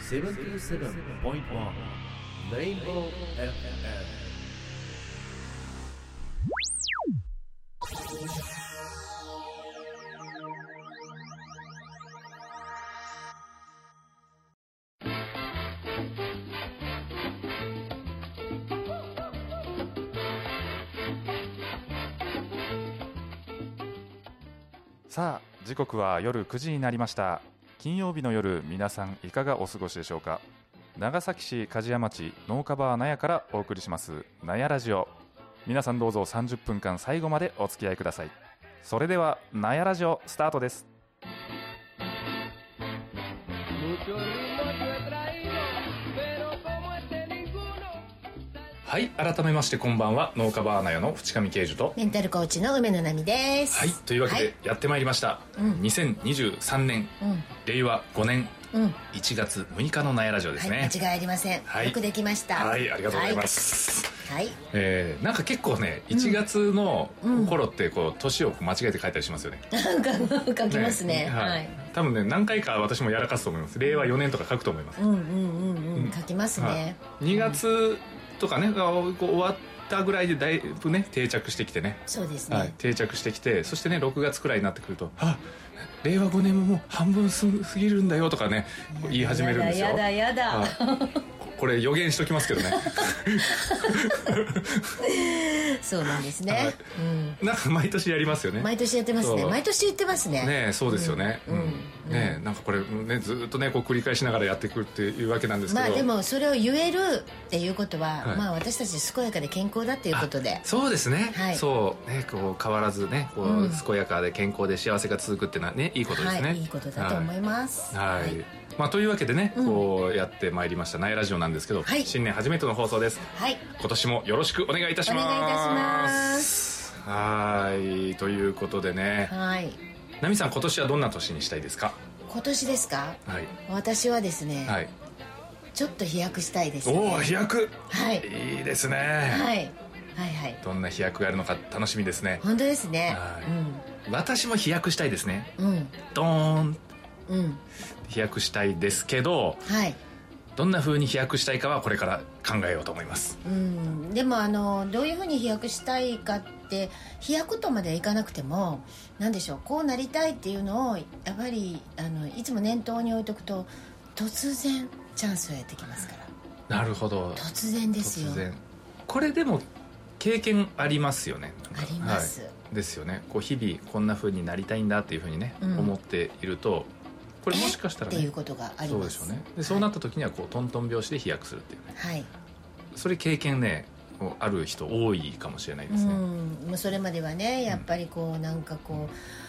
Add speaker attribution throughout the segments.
Speaker 1: 77.1 Rainbow FM。
Speaker 2: さあ、時刻は夜9時になりました。金曜日の夜、皆さんいかがお過ごしでしょうか。長崎市梶屋町農家バー納屋からお送りします納屋ラジオ。皆さんどうぞ30分間最後までお付き合いください。それでは納屋ラジオスタートです。はい、改めましてこんばんは。農家バー納屋の淵上慶樹と
Speaker 3: メンタルコーチの梅野奈美です。
Speaker 2: はい、というわけで、やってまいりました、2023年、令和5年1月6日の納屋ラジオですね。
Speaker 3: 間違いありません、よくできました。
Speaker 2: はい、ありがとうございます。
Speaker 3: はい、
Speaker 2: なんか結構ね、1月の頃ってこう年を間違えて書いたりしますよね。
Speaker 3: なんか書きますね。はい。
Speaker 2: 多分ね、何回か私もやらかすと思います。令和4年とか書くと思います。
Speaker 3: 書きますね。
Speaker 2: 2月とかね、こう終わったぐらいでだいぶね定着してきてね。
Speaker 3: そうですね。
Speaker 2: 定着してきて、そしてね6月くらいになってくると、令和5年ももう半分過ぎるんだよとかね言い始めるんですよ。
Speaker 3: やだ
Speaker 2: これ予言しときますけどね。
Speaker 3: そうなんですね。
Speaker 2: なんか毎年やりますよね。
Speaker 3: 毎年やってますね。毎年言ってますね。
Speaker 2: ね、そうですよね。ね、なんかこれねずっとねこう繰り返しながらやってくるっていうわけなんですけど。
Speaker 3: でもそれを言えるっていうことは、私たち健やかで健康だっていうことで。
Speaker 2: そうですね。そうね、こう変わらずねこう健やかで健康で幸せが続くっていうのはねいいことですね。
Speaker 3: いいことだと思います。
Speaker 2: はい。というわけでね、こうやってまいりました納屋ラジオなんですけど、新年初めての放送です。今年もよろしくお願いいたします。
Speaker 3: お願いいたします。
Speaker 2: はい、ということでね、奈美さん今年はどんな年にしたいですか。
Speaker 3: 今年ですか。私はですね、ちょっと飛躍したいですね。
Speaker 2: 飛躍、
Speaker 3: い
Speaker 2: いですね。どんな飛躍があるのか楽しみですね。
Speaker 3: 本当ですね。
Speaker 2: 私も飛躍したいですね。ドーン、飛躍したいですけど、どんな風に飛躍したいかはこれから考えようと思います。
Speaker 3: でもどういう風に飛躍したいかって飛躍とまではいかなくても、なんでしょう、こうなりたいっていうのをやっぱりいつも念頭に置いとくと突然チャンスがやってきますから。
Speaker 2: なるほど。
Speaker 3: 突然ですよ。
Speaker 2: これでも経験ありますよね。
Speaker 3: あります、
Speaker 2: ですよね。こう日々こんな風になりたいんだっていう風にね、思っているとこれもしかしたらね
Speaker 3: っていうことがあります。
Speaker 2: そうでしょうね。でそうなった時にはこうトントン拍子で飛躍するっていうね。それ経験ねある人多いかもしれないですね。
Speaker 3: もうそれまではねやっぱりこうなんかこ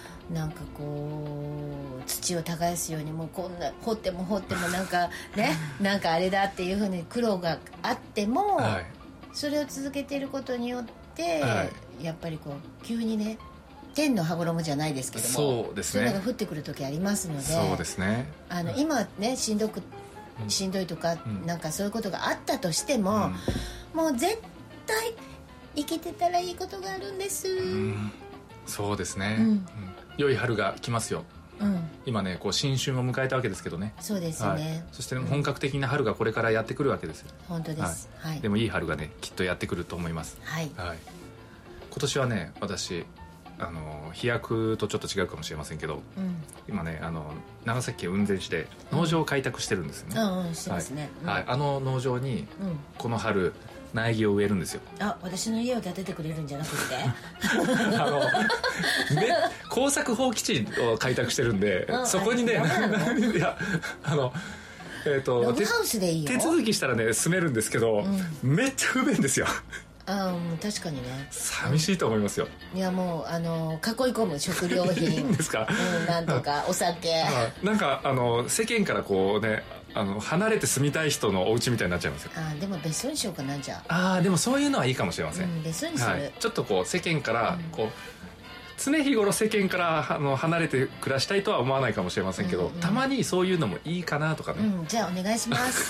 Speaker 3: う土を耕すようにもうこんな掘ってもなんかねなんかあれだっていうふうに苦労があっても、それを続けていることによって、やっぱりこう急にね天の羽衣じゃないですけども、
Speaker 2: そうですね、
Speaker 3: そういうのが降ってくる時ありますので。
Speaker 2: そうですね。
Speaker 3: 今ねしんどいとか、なんかそういうことがあったとしても、もう絶対生きてたらいいことがあるんです。
Speaker 2: そうですね。良い春が来ますよ。今ねこう新春を迎えたわけですけどね。
Speaker 3: そうですね。
Speaker 2: そして本格的な春がこれからやってくるわけですよ。
Speaker 3: 本当です。
Speaker 2: でもいい春がねきっとやってくると思います。今年はね私飛躍とちょっと違うかもしれませんけど、今ね長崎県雲仙市で農場を開拓してるんですよね。
Speaker 3: してますね。
Speaker 2: 農場にこの春苗木を植えるんですよ。
Speaker 3: 私の家を建ててくれるんじゃなくて
Speaker 2: 耕作放棄地を開拓してるんで、そこにねいやロ
Speaker 3: グハウスでいいよ。
Speaker 2: 手続きしたらね住めるんですけど、めっちゃ不便ですよ。
Speaker 3: 確かにね。
Speaker 2: 寂しいと思いますよ。
Speaker 3: いやもう囲い込む食料品
Speaker 2: いいんですか。
Speaker 3: なんとかお酒
Speaker 2: なんか世間からこうね離れて住みたい人のお家みたいになっちゃいますよ。
Speaker 3: でも別荘にしようかな。じゃ
Speaker 2: でもそういうのはいいかもしれません。
Speaker 3: 別荘にする。
Speaker 2: ちょっとこう世間からこう常日頃世間から離れて暮らしたいとは思わないかもしれませんけど、たまにそういうのもいいかなとかね。
Speaker 3: じゃあお願いします。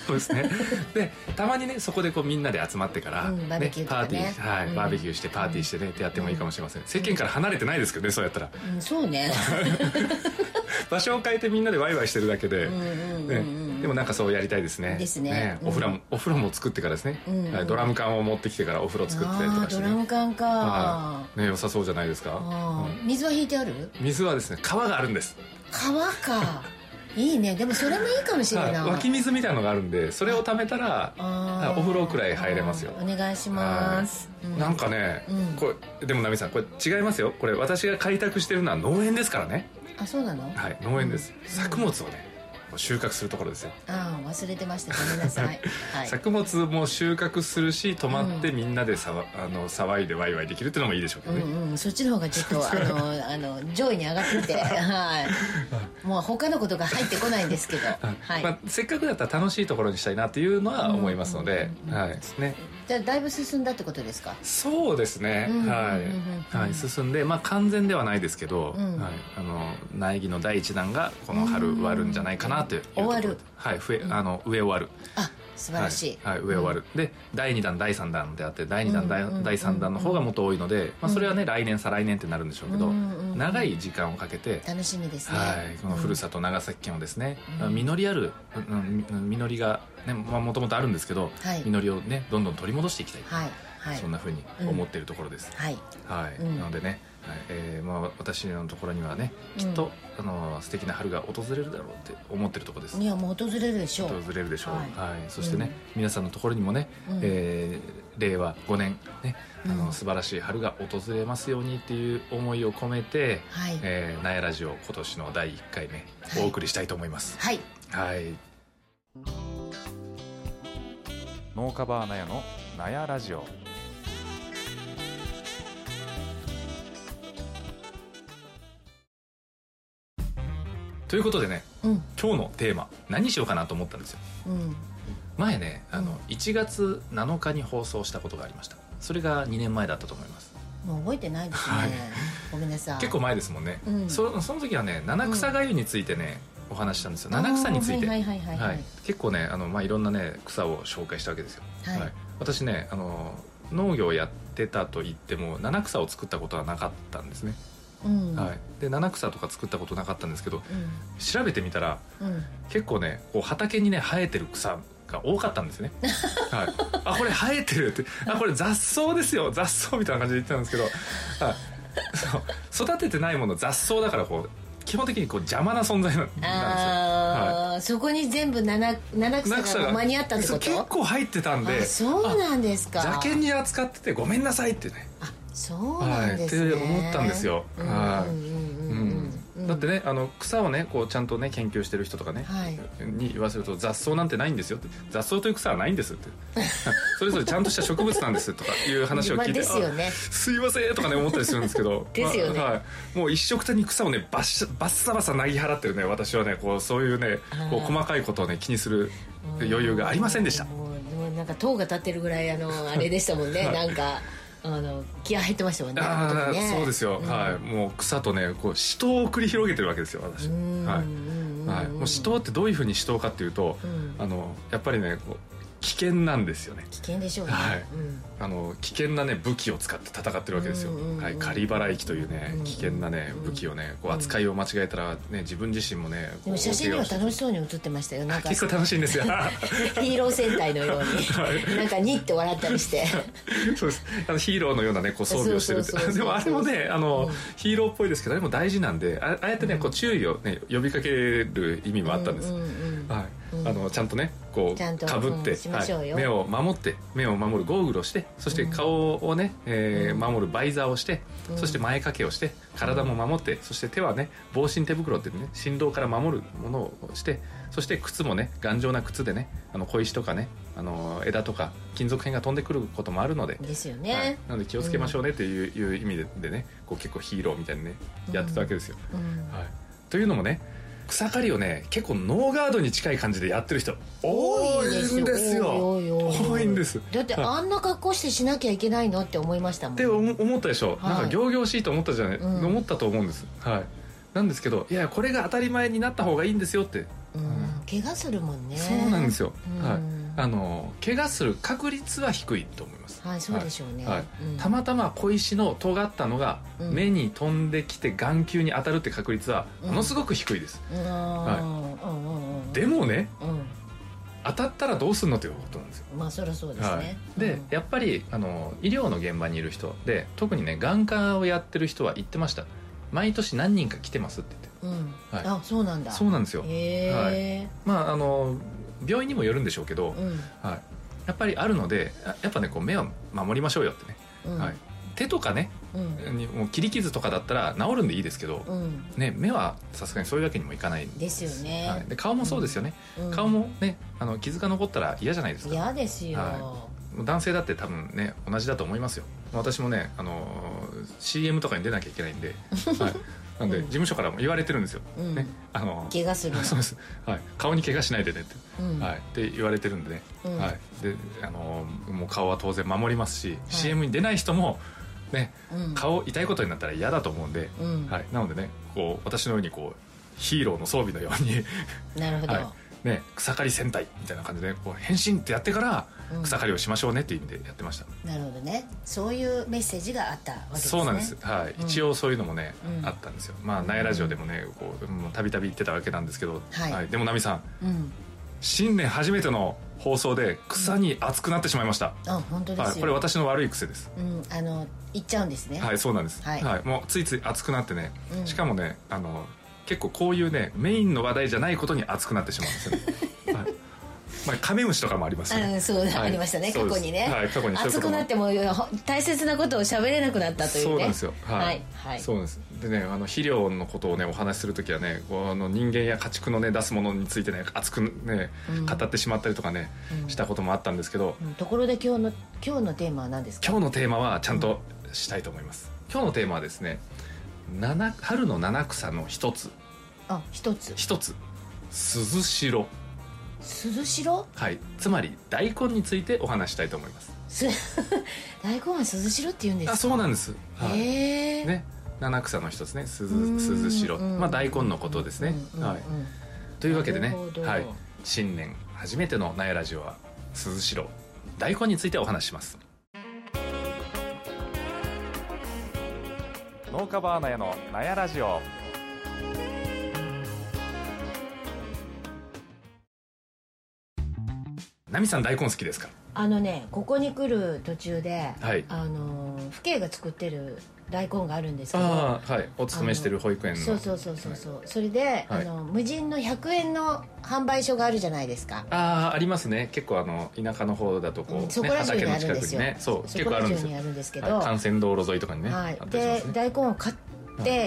Speaker 2: そうですね。でたまにねそこでこうみんなで集まってから、
Speaker 3: バーベキューとかね、
Speaker 2: パーティー、バーベキューしてパーティーしてねってやってもいいかもしれません。世間から離れてないですけどね、そうやったら。
Speaker 3: そうね。
Speaker 2: 場所を変えてみんなでワイワイしてるだけで、でもなんかそうやりたいですね。
Speaker 3: ですね。
Speaker 2: お風呂も作ってからですね。ドラム缶を持ってきてからお風呂作ってたりとかして。
Speaker 3: ドラム缶か。
Speaker 2: ね、良さそうじゃないですか。
Speaker 3: 水は引いてある？
Speaker 2: 水はですね、川があるんです。
Speaker 3: 川か。いいね。でもそれもいいかもしれない。
Speaker 2: 湧き水みたいなのがあるんで、それを貯めたらお風呂くらい入れますよ。
Speaker 3: お願いします。
Speaker 2: なんかね、これでもナミさんこれ違いますよ。これ私が開拓してるのは農園ですからね。
Speaker 3: あ、そうなの？
Speaker 2: はい、農園です。作物をね収穫するところですよ。
Speaker 3: 忘れてました。ごめんなさい。
Speaker 2: 作物も収穫するし、泊まってみんなで騒いでワイワイできるっていうのもいいでしょうけどね。
Speaker 3: そっちの方がちょっと上位に上がってて、もう他のことが入ってこないんですけど、
Speaker 2: せっかくだったら楽しいところにしたいなっていうのは思いますので、ね。
Speaker 3: じゃあだいぶ進んだってことですか？
Speaker 2: そうですね。はい、進んで、完全ではないですけど、苗木の第一弾がこの春終わるんじゃないかなというところ。終わる。はい、上終わる。
Speaker 3: あ、素晴らしい。
Speaker 2: はい、上終わる。で第2弾第3弾であって、第2弾第3弾の方がもっと多いので、それはね来年再来年ってなるんでしょうけど、長い時間をかけて
Speaker 3: 楽しみですね。
Speaker 2: このふるさと長崎県をですね、実りある実りがね、もともとあるんですけど、実りをねどんどん取り戻していきたい。そんなふうに思っているところです。はい。なのでね、私のところにはねきっと素敵な春が訪れるだろうって思ってるところです。
Speaker 3: いや、もう訪れるでしょう。
Speaker 2: 訪れるでしょう。はい。そしてね、皆さんのところにもね、令和5年ね、素晴らしい春が訪れますようにっていう思いを込めて、納屋ラジオ今年の第1回目お送りしたいと思います。はい。はい。農家バー納屋の納屋ラジオ。ということでね、今日のテーマ何しようかなと思ったんですよ。前ね1月7日に放送したことがありました。それが2年前だったと思います。
Speaker 3: もう覚えてないですね。ごめんなさい。
Speaker 2: 結構前ですもんね。その時はね七草がゆについてねお話したんですよ。七草について結構ねいろんなね草を紹介したわけですよ。私ね農業やってたと言っても七草を作ったことはなかったんですね。で七草とか作ったことなかったんですけど、調べてみたら、結構ねこう畑にね生えてる草が多かったんですね。あ、これ生えてるって、これ雑草ですよ、雑草みたいな感じで言ってたんですけど、育ててないもの雑草だからこう基本的にこう邪魔な存在なんですよ。
Speaker 3: そこに全部七草が間に合ったってこと？
Speaker 2: 結構入ってたんで。
Speaker 3: そうなんですか。
Speaker 2: 邪険に扱っててごめんなさいってね。
Speaker 3: そうなんですね。
Speaker 2: って思ったんですよ。だってね草をねこうちゃんとね研究してる人とかね、に言わせると雑草なんてないんですよって、雑草という草はないんですってそれぞれちゃんとした植物なんですとかいう話を聞いて、すいませんとかね思ったりするんですけどですよね。もう一緒くたに草をねバッサバサなぎ払ってるね私はねこうそういうねこう細かいことをね気にする余裕がありませんでした。
Speaker 3: もうなんか塔が立ってるぐらいあれでしたもんね。なんか気合入ってましたもんね。
Speaker 2: そうですよ。もう草とねこう死闘を繰り広げてるわけですよ私。もう死闘ってどういうふうに死闘かっていうと、やっぱりねこう危険なんですよね。
Speaker 3: 危険でしょうね。
Speaker 2: 危険なね武器を使って戦ってるわけですよ。狩払機というね危険なね武器をねこう扱いを間違えたらね自分自身もね。
Speaker 3: でも写真には楽しそうに写ってましたよ。なんか
Speaker 2: 結構楽しいんですよ。
Speaker 3: ヒーロー戦隊のようになんかニッて笑ったりして。
Speaker 2: そうです。ヒーローのようなねこう装備をしてるって。でもあれもねヒーローっぽいですけどあれも大事なんで、ああやってねこう注意をね呼びかける意味もあったんです。ちゃんとねこうかぶって目を守るゴーグルをして、そして顔をね守るバイザーをして、そして前掛けをして体も守って、そして手はね防振手袋ってね振動から守るものをして、そして靴もね頑丈な靴でね小石とかね枝とか金属片が飛んでくることもあるので
Speaker 3: ですよね。
Speaker 2: なので気をつけましょうねっていう意味でねこう結構ヒーローみたいにねやってたわけですよ。というのもね草刈りをね結構ノーガードに近い感じでやってる人多いんですよ。多いんです。
Speaker 3: だってあんな格好してしなきゃいけないのって思いましたもん。
Speaker 2: って思ったでしょ。なんか仰々しいと思ったじゃない、思ったと思うんです。なんですけどいやこれが当たり前になった方がいいんですよって。
Speaker 3: 怪我するもんね。
Speaker 2: そうなんですよ、はい、怪我する確率は低いと思います。
Speaker 3: はい、そうでしょうね、
Speaker 2: はい、たまたま小石の尖ったのが目に飛んできて眼球に当たるって確率はものすごく低いです、でもね、当たったらどうすんのということなんですよ。
Speaker 3: まあそりゃそうですね、
Speaker 2: はい、で、やっぱり医療の現場にいる人で特にね眼科をやってる人は言ってました。毎年何人か来てますって言って、
Speaker 3: はい、あ、そうなんだ。
Speaker 2: そうなんですよ。
Speaker 3: はい、
Speaker 2: まあ病院にもよるんでしょうけど、はい、やっぱりあるので、やっぱねこう目を守りましょうよってね、はい、手とかね、もう切り傷とかだったら治るんでいいですけど、ね、目はさすがにそういうわけにもいかないん
Speaker 3: ですよね、
Speaker 2: はい、で顔もそうですよね、顔もね傷が残ったら嫌じゃないですか。
Speaker 3: 嫌ですよ、
Speaker 2: はい、男性だって多分ね同じだと思いますよ。私もねCM とかに出なきゃいけないんで、はい、なんで事務所からも言われてるんですよ、ね、
Speaker 3: 怪我する
Speaker 2: そうです、はい、顔に怪我しないでねって、はい、って言われてるんでね、はい、でもう顔は当然守りますし、CM に出ない人もね、顔痛いことになったら嫌だと思うんで、はい、なのでねこう私のようにこうヒーローの装備のように
Speaker 3: なるほど、
Speaker 2: はいね、草刈り戦隊みたいな感じでこう変身ってやってから草刈りをしましょうねっていう意味でやってました、
Speaker 3: なるほどね。そういうメッセージがあったわけですね。
Speaker 2: そうなんです、はい、一応そういうのもね、あったんですよ。まあナヤラジオでもねたびたび言ってたわけなんですけど、はい、でもナミさん、新年初めての放送で草に熱くなってしまいました。
Speaker 3: あ、本当ですよ、はい、
Speaker 2: これ私の悪い癖です。
Speaker 3: 言っちゃうんですね。
Speaker 2: はい、そうなんです、はいはい、もうついつい熱くなってね、しかもね結構こういうねメインの話題じゃないことに熱くなってしまうんですよね、はい、まあ、カメムシとかもありますね。
Speaker 3: そう、はい、ありましたね、過去にね、
Speaker 2: はい、過去に
Speaker 3: 熱くなっても大切なことを喋れなくなったというね。
Speaker 2: そうなんですよ、はい、
Speaker 3: はいはい、
Speaker 2: そうなんです。でね肥料のことをねお話しするときはね人間や家畜のね出すものについてね熱くね、語ってしまったりとかね、したこともあったんですけど、
Speaker 3: ところで今日のテーマは何ですか？
Speaker 2: 今日のテーマはちゃんとしたいと思います、今日のテーマはですね春の七草の一つ、
Speaker 3: 一つ
Speaker 2: 鈴代。
Speaker 3: 鈴代、
Speaker 2: はい、つまり大根についてお話したいと思います。
Speaker 3: 大根は鈴代って言うんですか？
Speaker 2: そうなんです、はい、ね、七草の一つね、鈴代、まあ大根のことですね、はい、というわけでね、はい、新年初めてのナヤラジオは鈴代大根についてお話しします。農家バーナヤのナヤラジオ。ナミさん大根好きですか？
Speaker 3: ここに来る途中で、
Speaker 2: はい、
Speaker 3: 父兄が作ってる大根があるんですけど、
Speaker 2: はい、お勤めしてる保育園の、
Speaker 3: そう、それで、はい、無人の100円の販売所があるじゃないですか。
Speaker 2: ありますね。結構田舎の方だとこう、
Speaker 3: そこら中にあるんですよ、
Speaker 2: ね、そう結構あるんですよ。
Speaker 3: そこら中にあるんですけど、
Speaker 2: はい、幹線道路沿いとかにね、
Speaker 3: はい、で大根を買って、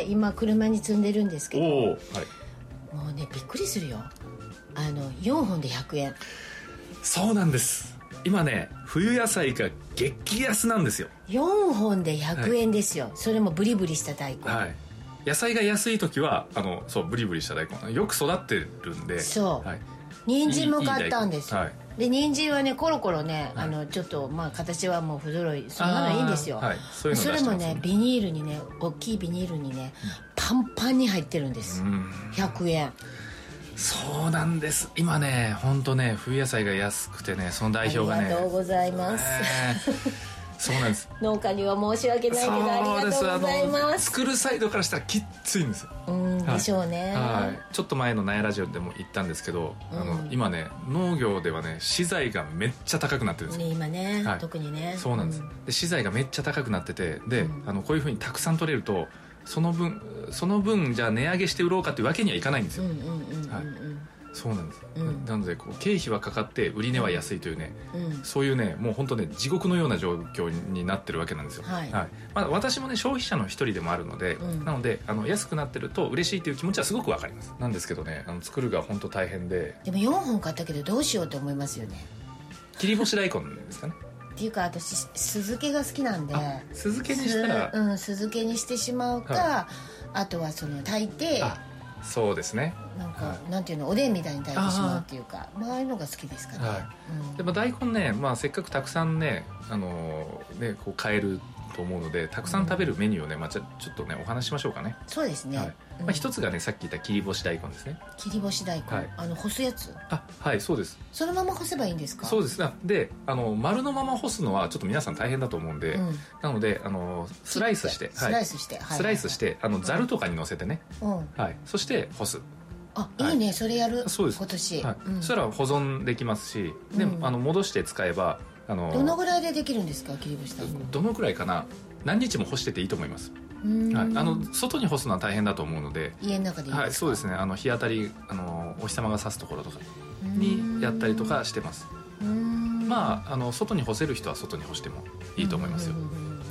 Speaker 3: 今車に積んでるんですけど、はい、もうねびっくりするよ、4本で100円。
Speaker 2: そうなんです。今ね冬野菜が激安なんですよ。
Speaker 3: 4本で100円ですよ、はい、それもブリブリした大根、
Speaker 2: はい、野菜が安い時はそうブリブリした大根よく育ってるんで、
Speaker 3: そう、はい、人参も買ったんですよ、はい、で人参はねコロコロね、はい、ちょっとまあ形はもう不揃い、そんなのいいんですよ、はい、それもねビニールにね、大きいビニールにね、パンパンに入ってるんです、100円。
Speaker 2: そうなんです。今ね本当ね冬野菜が安くてね、その代表がね、
Speaker 3: ありがとうございます、
Speaker 2: そうなんです。
Speaker 3: 農家には申し訳ないけどありがとうございます。
Speaker 2: 作るサイドからしたらきっついんですよ。
Speaker 3: でしょうね、
Speaker 2: はい、ちょっと前のナヤラジオでも言ったんですけど、今ね農業ではね資材がめっちゃ高くなってるんですよ、
Speaker 3: 今ね、はい、特にね、
Speaker 2: そうなんです、で資材がめっちゃ高くなってて、で、こういうふうにたくさん取れるとその分じゃあ値上げして売ろうかっていうわけにはいかないんですよ。そうなんです、なのでこう経費はかかって売り値は安いというね、そういうねもう本当ね地獄のような状況になってるわけなんですよ、はい、まあ、私もね消費者の一人でもあるので、なので安くなってると嬉しいという気持ちはすごくわかります。なんですけどね作るが本当大変で
Speaker 3: も4本買ったけどどうしようと思いますよね。
Speaker 2: 切り干し大根ですかね。
Speaker 3: っていうか私酢漬けが好きなんで、
Speaker 2: 酢漬けにしたら
Speaker 3: 酢漬けにしてしまうか、はい、あとは炊いて、
Speaker 2: そうですね、
Speaker 3: なんていうの、おでんみたいに炊いてしまうっていうか、ああいうのが好きですかね、
Speaker 2: でも大根ね、せっかくたくさんねこう買えると思うので、たくさん食べるメニューをね、ちょっとねお話ししましょうかね。
Speaker 3: そうですね、
Speaker 2: はい一つがね、さっき言った切り干し大根ですね。
Speaker 3: 切り干し大根、干すやつ。
Speaker 2: はい、そうです。
Speaker 3: そのまま干せばいいんですか？
Speaker 2: そうです。で丸のまま干すのはちょっと皆さん大変だと思うんで、なのでスライスして、
Speaker 3: スライスして
Speaker 2: ざるとかに乗せてね、そして干す。
Speaker 3: いいね、それやる。
Speaker 2: そうです
Speaker 3: 今年、
Speaker 2: そしたら保存できますし、で戻して使えば
Speaker 3: どのぐらいでできるんですか、切り干し大根。
Speaker 2: どのぐらいかな、何日も干してていいと思います。外に干すのは大変だと思うので、
Speaker 3: 家の中でいいですか？
Speaker 2: そうですね、日当たりお日様が差すところとかにやったりとかしてます。外に干せる人は外に干してもいいと思いますよ。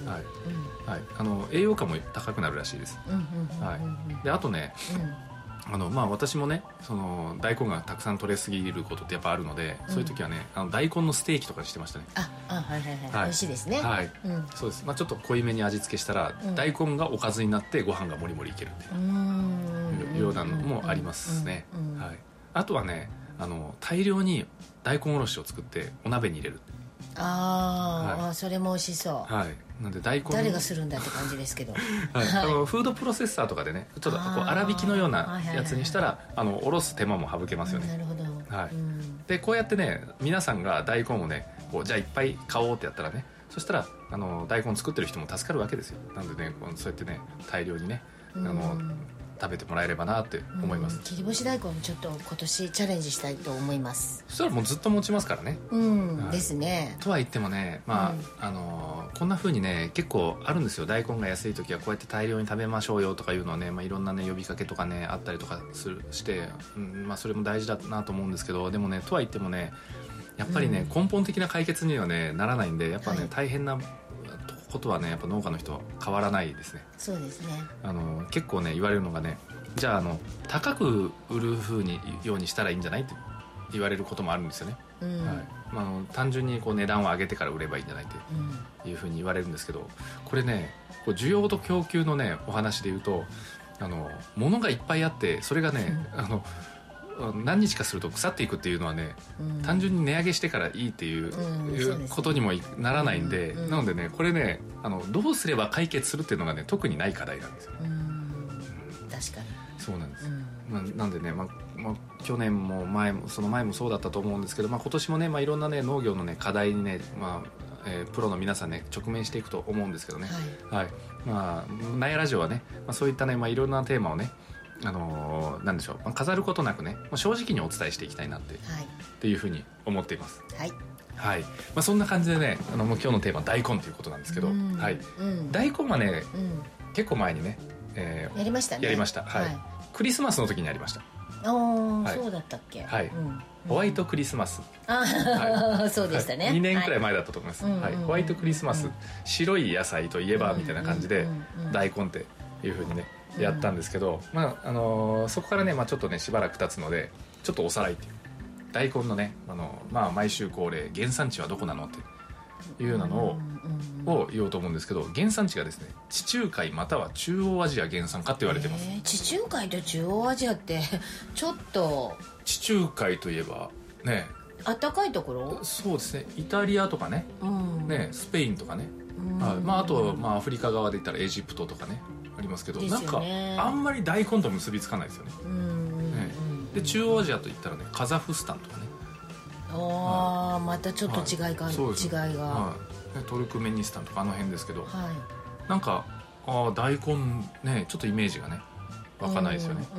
Speaker 2: 栄養価も高くなるらしいです。であとね、私もね、大根がたくさん取れすぎることってやっぱあるので、そういう時はね、大根のステーキとかにしてましたね。
Speaker 3: 美味しいですね。
Speaker 2: そうです。ちょっと濃いめに味付けしたら、大根がおかずになってご飯がもりもりいけるっていうようなのもありますね。あとはね、大量に大根おろしを作ってお鍋に入れる。
Speaker 3: それも美味しそう。
Speaker 2: なんで大根
Speaker 3: 誰がするんだって感じですけど、
Speaker 2: フードプロセッサーとかでね、ちょっと粗挽きのようなやつにしたらおろす手間も省けますよね。
Speaker 3: なるほど。
Speaker 2: でこうやってね、皆さんが大根をねじゃあいっぱい買おうってやったらね、そしたら大根作ってる人も助かるわけですよ。なんでね、そうやってね大量にね食べてもらえればなって思います。
Speaker 3: 切り干し大根ちょっと今年チャレンジしたいと思います。
Speaker 2: そしたらもうずっと持ちますからね。
Speaker 3: ですね。
Speaker 2: とは言ってもね、こんな風にね結構あるんですよ。大根が安い時はこうやって大量に食べましょうよとかいうのはね、いろんなね呼びかけとかねあったりとかして、それも大事だなと思うんですけど、でもねとは言ってもね、やっぱりね、根本的な解決にはねならないんで、やっぱね、大変なことはね、やっぱ農家の人は変わらないですね。
Speaker 3: そうですね。
Speaker 2: 結構ね言われるのがね、じゃあ高く売るようにしたらいいんじゃないって言われることもあるんですよね。単純に値段を上げてから売ればいいんじゃないっていうふうに言われるんですけど、これね、需要と供給のねお話で言うと、物がいっぱいあってそれがね、何日かすると腐っていくっていうのはね、単純に値上げしてからいいっていうことにもならないんで、なのでね、これねどうすれば解決するっていうのがね特にない課題なんですよ。
Speaker 3: 確かに
Speaker 2: そうなんです。なんでね、去年もその前もそうだったと思うんですけど、今年もね、いろんなね農業のね課題にね、プロの皆さんね直面していくと思うんですけどね。ナヤラジオはね、そういったね、いろんなテーマをね、なんでしょう、飾ることなくね、正直にお伝えしていきたいなっていうふうに思っています。そんな感じでね、もう今日のテーマは大根ということなんですけど、大根はね、結構前にね、
Speaker 3: やりましたね。
Speaker 2: やりました。クリスマスの時にやりました。
Speaker 3: そうだったっけ。
Speaker 2: ホワイトクリスマス。
Speaker 3: そうでしたね。
Speaker 2: 2年くらい前だったと思います。ホワイトクリスマス、白い野菜といえばみたいな感じで大根っていうふうにねやったんですけど、そこからね、ちょっとねしばらく経つので、ちょっとおさらいっていう、大根のね毎週恒例原産地はどこなのっていうようなのを言おうと思うんですけど、原産地がですね、地中海または中央アジア原産かって言われてます。
Speaker 3: 地中海と中央アジアってちょっと。
Speaker 2: 地中海といえばね、
Speaker 3: 暖かいところ。
Speaker 2: そうですね、イタリアとかね、スペインとかね、あとアフリカ側で言ったらエジプトとかねありますけど、なんかあんまり大根と結びつかないですよね。で中央アジアといったらね、カザフスタンとかね、
Speaker 3: またちょっと違いが、
Speaker 2: トルクメニスタンとかあの辺ですけど、なんか大根ね、ちょっとイメージがね湧かないですよね。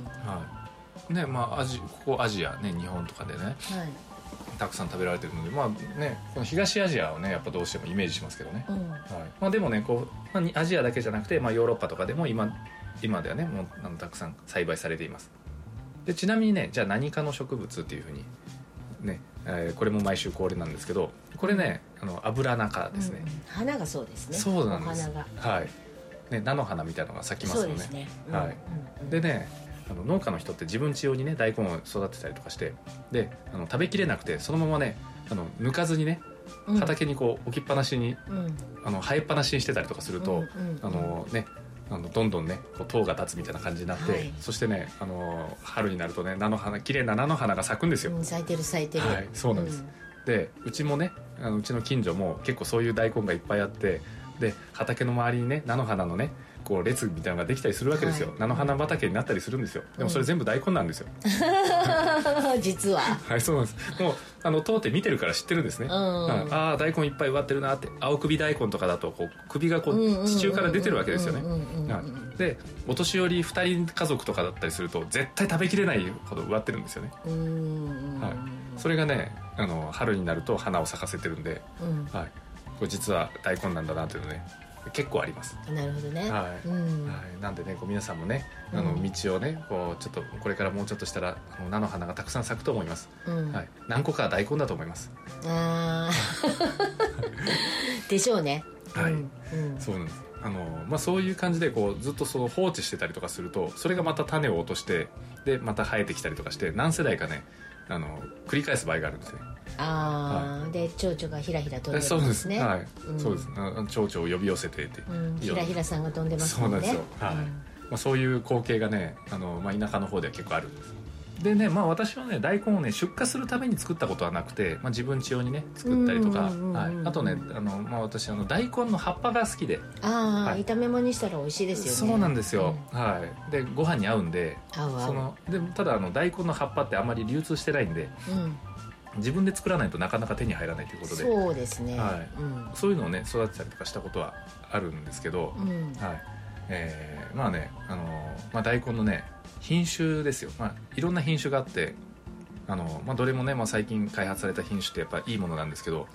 Speaker 2: ここアジアね、日本とかでね、たくさん食べられてるので、この東アジアをねやっぱどうしてもイメージしますけどね。でもねアジアだけじゃなくて、ヨーロッパとかでも今ではねもうたくさん栽培されています。でちなみにね、じゃあ何科の植物っていうふうにね、これも毎週恒例なんですけど、これねアブラナ科ですね。
Speaker 3: 花がそうですね。
Speaker 2: そうなんです。菜の花みたいなのが咲きますよね。でね、農家の人って自分家用にね大根を育てたりとかして、で食べきれなくてそのままね抜かずにね畑に置きっぱなしに、生えっぱなしにしてたりとかすると、どんどんね糖が立つみたいな感じになって、そしてね春になるとね綺麗な菜の花が咲くんですよ。
Speaker 3: 咲いてる。
Speaker 2: そうなんです。でうちもねうちの近所も結構そういう大根がいっぱいあって、 で畑の周りにね菜の花のねこう列みたいなのができたりするわけですよ、菜の花畑になったりするんですよ。でもそれ全部大根なんですよ、
Speaker 3: 実は
Speaker 2: はい、そうなんです。もう通って見てるから知ってるんですね、ああ大根いっぱい植わってるなって。青首大根とかだとこう首がこう地中から出てるわけですよね。でお年寄り2人家族とかだったりすると絶対食べきれないほど植わってるんですよね。はい、それがね春になると花を咲かせてるんで、はい、これ実は大根なんだなというのね結構あります。
Speaker 3: なるほどね。
Speaker 2: はい、はい、なんでねこう皆さんもね道をねこうちょっとこれからもうちょっとしたら菜の花がたくさん咲くと思います、はい、何個か大根だと思います。あ
Speaker 3: でしょうね。
Speaker 2: はい、そうなんです。そういう感じでこうずっと放置してたりとかするとそれがまた種を落としてでまた生えてきたりとかして何世代かね繰り返す場合があるんですね。
Speaker 3: で蝶々がひらひら飛んでるんですね。
Speaker 2: そうです、はい、そうです。蝶々を呼び寄せてて、
Speaker 3: ひらひらさんが飛んでますもんね。
Speaker 2: そうなんですよ。はい、そういう光景がね田舎の方では結構あるんです。でね私はね大根をね出荷するために作ったことはなくて、自分家用にね作ったりとか、あとね私大根の葉っぱが好きで、
Speaker 3: 炒め物にしたら美味しいですよね。
Speaker 2: そうなんですよ、はい。でご飯に合うんで、でただ大根の葉っぱってあんまり流通してないんで、自分で作らないとなかなか手に入らないということで、
Speaker 3: そうですね、
Speaker 2: そういうのをね育てたりとかしたことはあるんですけど、大根のね品種ですよ、いろんな品種があってどれもね、最近開発された品種ってやっぱいいものなんですけど、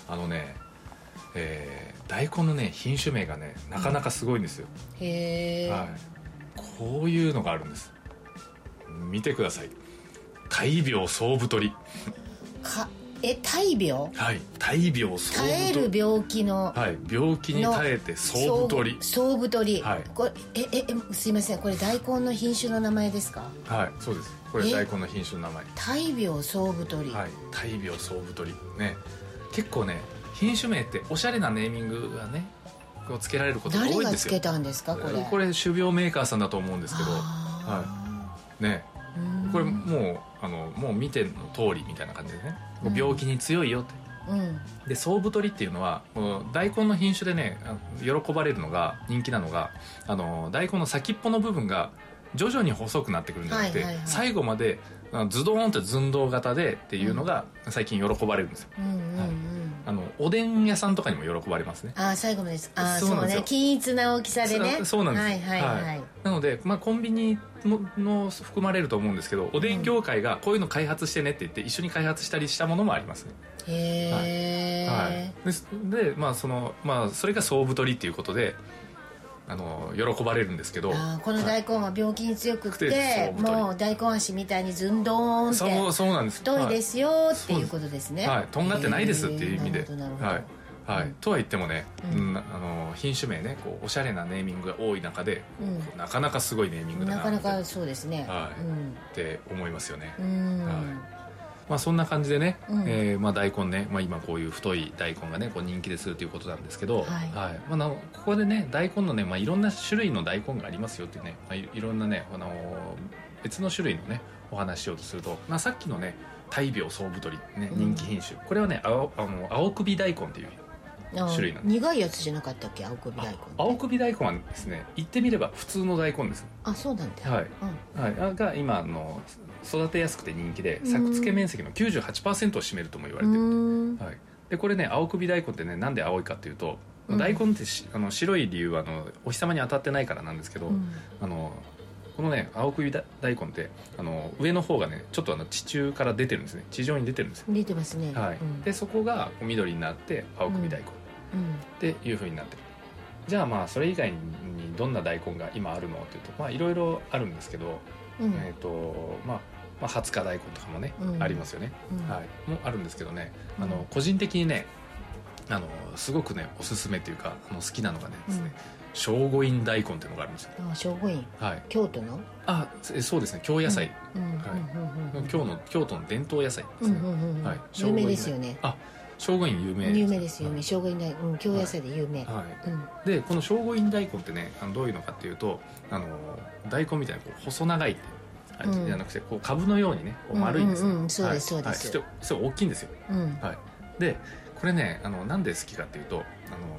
Speaker 2: 大根のね品種名がねなかなかすごいんですよ。へー、こういうのがあるんです。見てください。大病総太り。
Speaker 3: 大病？
Speaker 2: はい、大病総太り。
Speaker 3: 耐える病気の、
Speaker 2: 病気に耐えて総太り。
Speaker 3: 総太り、
Speaker 2: はい、
Speaker 3: これすいません、これ大根の品種の名前ですか？
Speaker 2: はい、そうです。これ大根の品種の名前。
Speaker 3: 大病総太り。
Speaker 2: はい、大病総太りね。結構ね品種名っておしゃれなネーミングがねこうつけられることが多いんですよ。
Speaker 3: 誰がつけたんですかこれ？
Speaker 2: これ種苗メーカーさんだと思うんですけど、ね、これもう見ての通りみたいな感じでね、病気に強いよって。で総太りっていうのは大根の品種でね喜ばれるのが人気なのが大根の先っぽの部分が徐々に細くなってくるんじゃなくて、最後までズドーンって寸胴型でっていうのが最近喜ばれるんですよ。おでん屋さんとかにも喜ばれますね。
Speaker 3: 最後までそうね、均一な大きさでね。
Speaker 2: そうなんです。なのでコンビニの含まれると思うんですけど、おでん業界がこういうの開発してねって言って一緒に開発したりしたものもありますね。へえ。でそれが総太りっていうことで喜ばれるんですけど、
Speaker 3: この大根は病気に強くってもう大根足みたいにずんどーんって
Speaker 2: そうなんです。
Speaker 3: 太いですよっていうことですね。
Speaker 2: とんがってないですっていう意味で、とは言ってもね、品種名ねおしゃれなネーミングが多い中で、なかなかすごいネーミングだな、
Speaker 3: なかなかそうですね、
Speaker 2: って思いますよね。そんな感じでね、大根ね、今こういう太い大根がねこう人気でするということなんですけど、ここでね大根のね、いろんな種類の大根がありますよっていうね、いろんなね別の種類のねお話しようとすると、さっきのね大病総太り、ね、人気品種、これはね青首大根っていう種類なんです。
Speaker 3: 苦いやつじゃなかったっけ青首大根？
Speaker 2: 青首大根はですね言ってみれば普通の大根です。
Speaker 3: そうなんだ。
Speaker 2: が今育てやすくて人気で作付け面積の 98% を占めるとも言われてる。でこれね青首大根ってねなんで青いかっていうと、大根って白い理由はお日様に当たってないからなんですけど、このね青首大根って上の方がねちょっと地中から出てるんですね。地上に出てるんですよ。
Speaker 3: 出てますね。
Speaker 2: でそこが緑になって青首大根っていう風になってる。じゃあそれ以外にどんな大根が今あるのっていうといろいろあるんですけど、20日大根とかもね、ありますよね。もあるんですけどね、個人的にねすごくねおすすめというか好きなのがねですね、聖護院大根っていうのがあるんですよ。
Speaker 3: 聖護院、京都の？
Speaker 2: そうですね、京野菜、京都の伝統野菜ですね。
Speaker 3: 有名ですよね。
Speaker 2: 聖護院有名
Speaker 3: ですよね。聖護院大根、京野菜で有名。
Speaker 2: でこの聖護院大根ってねどういうのかっていうと大根みたいな細長いってじゃなくて株のようにね丸いんですね。
Speaker 3: そうですそうです。
Speaker 2: それ大きいんですよ。でこれねなんで好きかっていうと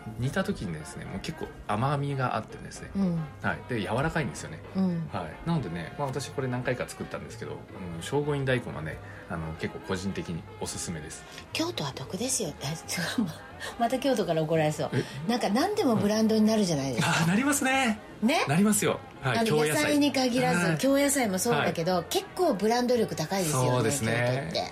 Speaker 2: 煮た時にですねもう結構甘みがあってですね、はい、で柔らかいんですよね、はい、なのでね、私これ何回か作ったんですけど、聖護院大根はね結構個人的におすすめです。
Speaker 3: 京都は得ですよ。また京都から怒られそう。なんか何でもブランドになるじゃないですか。
Speaker 2: なりますね。なりますよ、はい、
Speaker 3: 野菜に限らず、京野菜もそうだけど、結構ブランド力高いですよね。
Speaker 2: そうですね、京都って、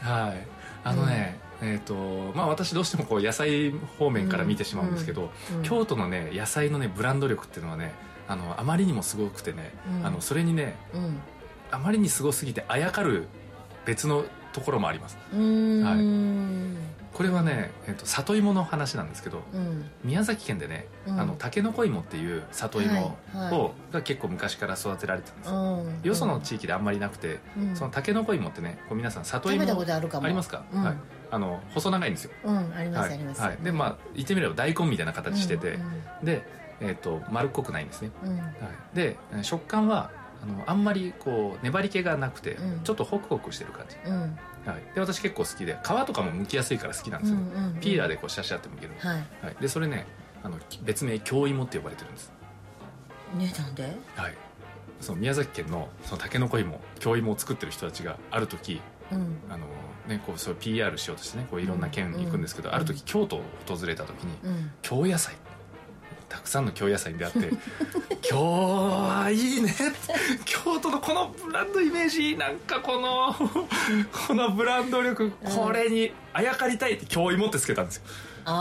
Speaker 2: はい、私どうしてもこう野菜方面から見てしまうんですけど、京都のね野菜のねブランド力っていうのはねあまりにもすごくてね、それにね、あまりにすごすぎてあやかる別のところもあります。はい、これはね、里芋の話なんですけど、宮崎県でね、たけのこ芋っていう里芋が結構昔から育てられてるんですよ。よその地域であんまりなくて、そのたけのこ芋ってね、こう皆さん里芋
Speaker 3: 食べたことあるかも。
Speaker 2: ありますか？はい、細長いんですよ。
Speaker 3: ありますあります。
Speaker 2: はい、で言ってみれば大根みたいな形してて、で丸っこくないんですね。はい、で食感はあんまりこう粘り気がなくて、ちょっとホクホクしてる感じ。はい、で私結構好きで、皮とかも剥きやすいから好きなんですよ。ピーラーでこうシャシャって剥ける。はい、でそれね別名京芋って呼ばれてるんです。
Speaker 3: ね、なんで？
Speaker 2: はい、その宮崎県のそのたけのこ芋、京芋を作ってる人たちがある時、こうそう PR しようとしてね、こういろんな県に行くんですけど、ある時京都を訪れた時に、京野菜たくさんの京野菜に出会って今日はいいね京都のこのブランドイメージ、なんかこのブランド力、これにあやかりたいって京芋ってつけたんですよ。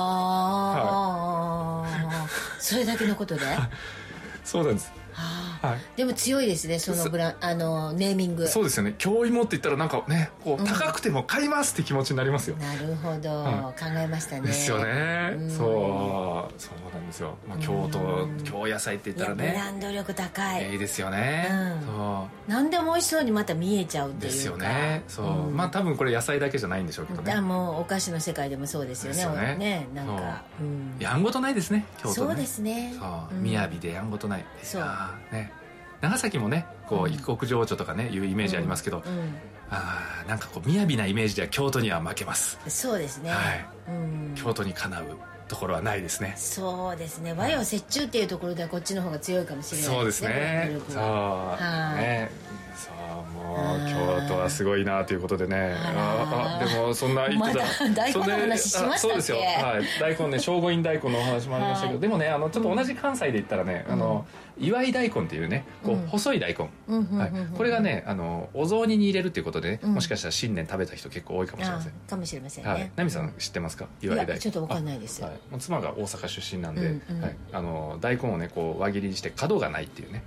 Speaker 3: それだけのことで
Speaker 2: そうなんです。
Speaker 3: はい、でも強いですね、そのネーミング。そう
Speaker 2: ですよね、京芋って言ったらなんかね、こう高くても買いますって気持ちになりますよ。
Speaker 3: なるほど、考えましたね。
Speaker 2: ですよね、そうなんですよ。京野菜って言ったらね、
Speaker 3: ブランド力高い。
Speaker 2: いいですよね。
Speaker 3: 何でも美味しそうにまた見えちゃうっていうか。ですよね。
Speaker 2: 多分これ野菜だけじゃないんでしょうけどね。
Speaker 3: もうお菓子の世界でもそうですよね。ですよね。なんか
Speaker 2: やんごとないですね、京都ね。
Speaker 3: そうですね。
Speaker 2: 雅でやんごとない。そうね。長崎もね、こう異国情緒とかねいうイメージありますけど、なんかこう雅なイメージでは京都には負けます。
Speaker 3: そうですね。はい。
Speaker 2: 京都にかなうところはないですね。
Speaker 3: そうですね。和洋折衷っていうところではこっちの方が強いかもしれないですね。
Speaker 2: そうですね。もう京都はすごいなということでね。でもそんな言ってた
Speaker 3: 大根の話しましたっけ？
Speaker 2: そうですよ。はい。大根ね、聖護院大根のお話もありましたけど、でもね、ちょっと同じ関西で言ったらね、祝い大根っていうね、こう細い大根、これがね、お雑煮に入れるっていうことでね、もしかしたら新年食べた人結構多いかもしれません。
Speaker 3: かもしれませんね。
Speaker 2: はい。ナミさん知ってますか？祝い大根。
Speaker 3: ちょっとわかんないです。
Speaker 2: 妻が大阪出身なんで、大根をねこう輪切りにして角がないっていうね、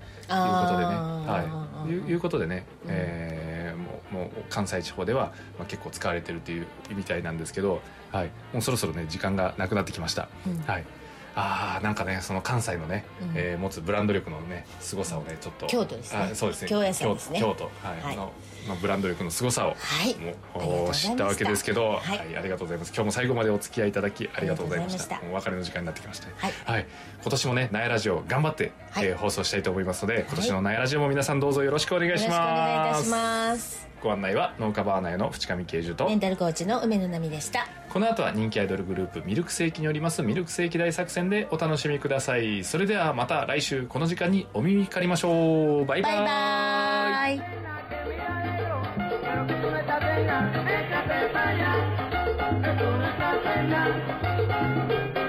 Speaker 2: いうことでね、もう関西地方では結構使われてるっていうみたいなんですけど、はい、もうそろそろね時間がなくなってきました。はい。なんかね、その関西のね、持つブランド力のね凄さをねちょっと
Speaker 3: 京都ですね。
Speaker 2: そうですね。
Speaker 3: 京野菜ですね。
Speaker 2: 京都のブランド力の凄さを知ったわけですけど、はい、ありがとうございます。今日も最後までお付き合いいただきありがとうございました。もうお別れの時間になってきました。はい。今年もねナヤラジオ頑張って放送したいと思いますので、今年のナヤラジオも皆さんどうぞよろしくお願いします。よろしくお願いいたします。ご案内は農家バーナヤの淵上慶樹と
Speaker 3: メンタルコーチの梅野奈美でした。
Speaker 2: この後は人気アイドルグループミルクセーキによりますミルクセーキ大作戦でお楽しみください。それではまた来週この時間にお耳にかかりましょう。バイバイ。バイバイ。